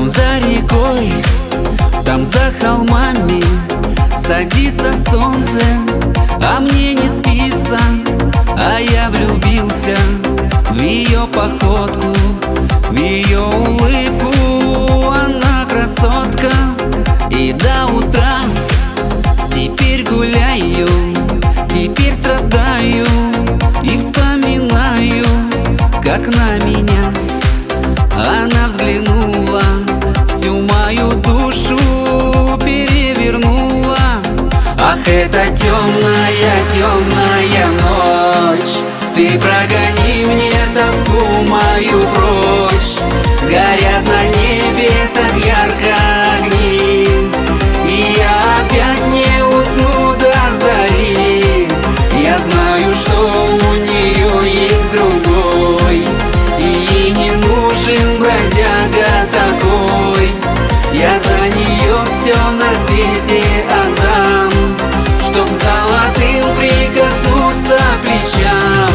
Там за рекой, там за холмами садится солнце, а мне не спится. А я влюбился в ее походку, в ее улыбку. Она красотка. И до утра теперь гуляю, теперь страдаю и вспоминаю, как на меня она взглянула, всю мою душу перевернула. Ах, это темная, темная ночь, ты прогони мне тоску мою прочь. Горят на небе так ярко огни, и я опять не усну до зари. Я знаю, что у нее есть другой, и ей не нужен бродяга такой. Я за нее все на свете отдам, чтоб золотым прикоснуться плечам.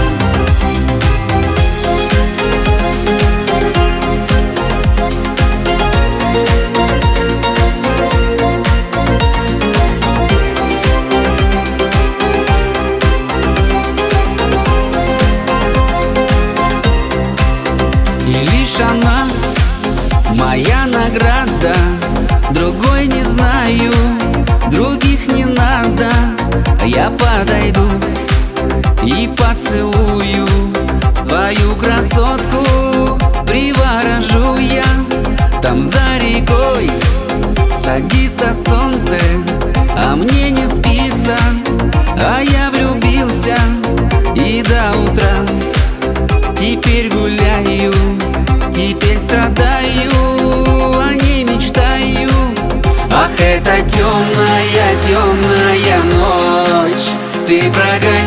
И лишь она моя награда, другой не знаю, других не надо. Я подойду и поцелую свою красотку, приворожу я. Там за рекой садится солнце, а мне не спится. А я влюбился и до утра теперь гуляю, теперь страдаю, о ней мечтаю. Ах, это темная, темная ночь, ты прогони